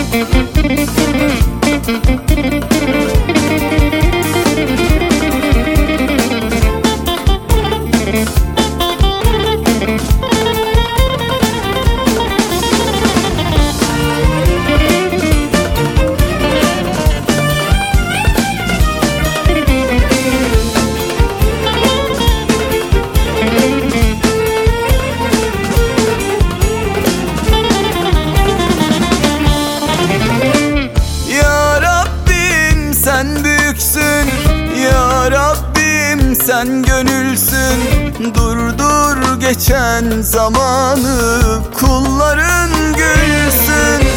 Sen büyüksün ya Rabbim, sen gönülsün. Durdur geçen zamanı, kulların gülsün.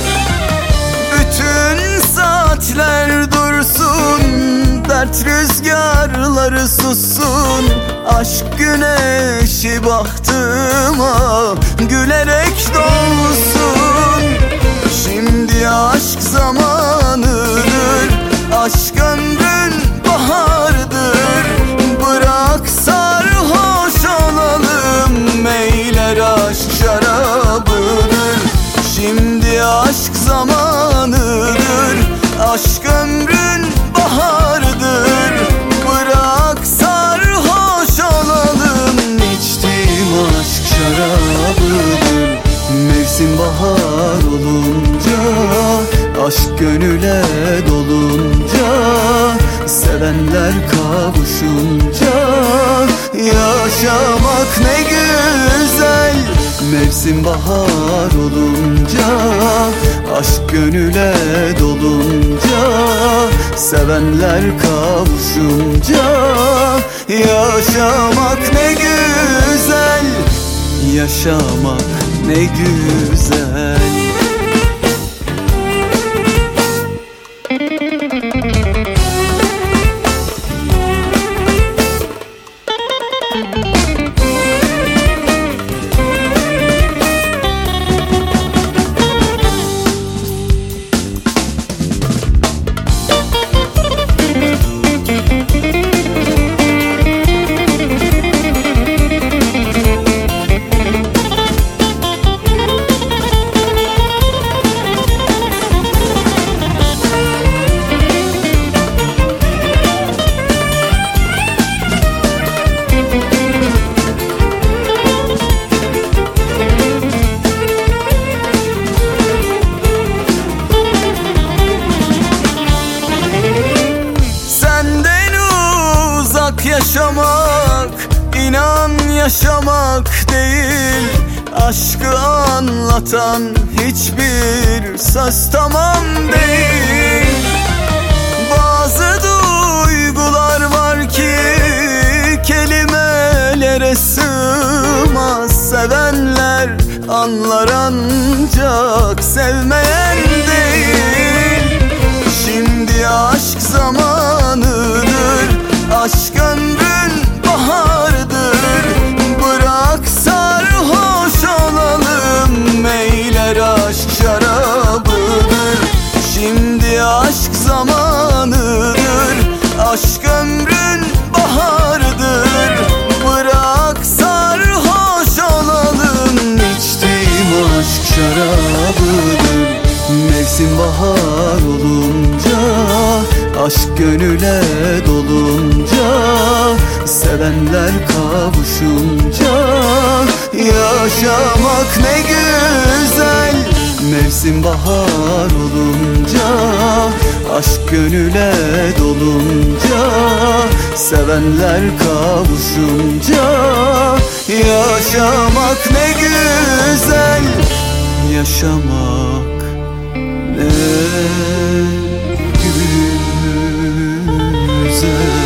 Bütün saatler dursun, dert rüzgarları sussun. Aşk güneşi bahtıma gülerek dolsun. Şimdi aşk zamanıdır, aşk ömrün bahardır. Bırak sarhoş olalım, meyler aşk şarabıdır. Şimdi aşk zamanıdır, aşk ömrün bahardır. Bırak sarhoş olalım, içtiğim aşk şarabıdır. Mevsim bahar olunca, aşk gönüle dolunca, sevenler kavuşunca, yaşamak ne güzel. Mevsim bahar olunca, aşk gönüle dolunca, sevenler kavuşunca, yaşamak ne güzel. Yaşamak ne güzel. Yaşamak, inan yaşamak değil. Aşkı anlatan hiçbir söz tamam değil. Bazı duygular var ki kelimelere sığmaz. Sevenler anlar ancak sevmeyen değil. Şimdi aşk zamanıdır, aşk ömrün bahardır. Bırak sarhoş olalım, meyler aşk şarabıdır. Şimdi aşk zamanıdır, aşk ömrün bahardır. Bırak sarhoş olalım, içtiğim aşk şarabıdır. Mevsim bahar olunca, aşk gönüle dolunca, sevenler kavuşunca, yaşamak ne güzel. Mevsim bahar olunca, aşk gönüle dolunca, sevenler kavuşunca, yaşamak ne güzel. Yaşamak ne güzel.